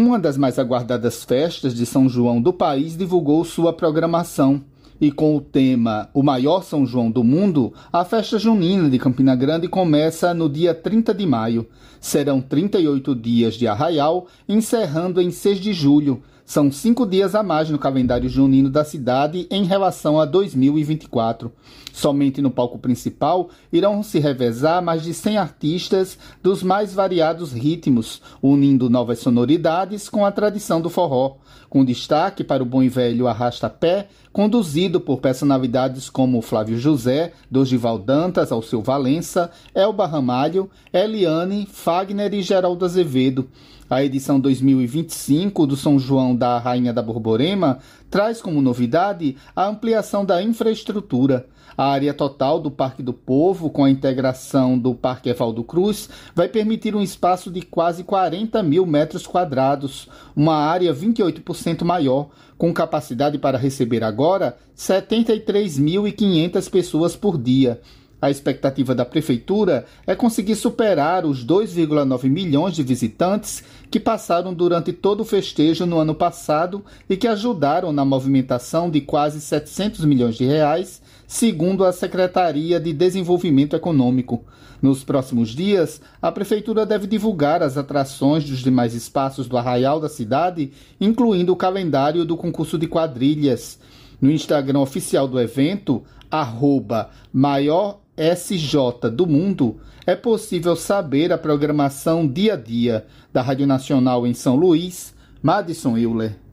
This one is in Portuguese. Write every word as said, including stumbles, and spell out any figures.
Uma das mais aguardadas festas de São João do país divulgou sua programação. E com o tema O Maior São João do Mundo, a festa junina de Campina Grande começa no dia trinta de maio. Serão trinta e oito dias de arraial, encerrando em seis de julho. São cinco dias a mais no calendário junino da cidade em relação a dois mil e vinte e quatro. Somente no palco principal irão se revezar mais de cem artistas dos mais variados ritmos, unindo novas sonoridades com a tradição do forró, com destaque para o bom e velho arrasta-pé, conduzido por personalidades como Flávio José, Dorival Dantas, Alceu Valença, Elba Ramalho, Eliane, Fagner e Geraldo Azevedo. A edição dois mil e vinte e cinco do São João da Rainha da Borborema traz como novidade a ampliação da infraestrutura. A área total do Parque do Povo, com a integração do Parque Evaldo Cruz, vai permitir um espaço de quase quarenta mil metros quadrados, uma área vinte e oito por cento maior, com capacidade para receber agora setenta e três mil e quinhentas pessoas por dia. A expectativa da Prefeitura é conseguir superar os dois vírgula nove milhões de visitantes que passaram durante todo o festejo no ano passado e que ajudaram na movimentação de quase setecentos milhões de reais, segundo a Secretaria de Desenvolvimento Econômico. Nos próximos dias, a Prefeitura deve divulgar as atrações dos demais espaços do arraial da cidade, incluindo o calendário do concurso de quadrilhas. No Instagram oficial do evento, arroba maior S J do mundo, é possível saber a programação dia a dia da Rádio Nacional em São Luís. Madison Euler.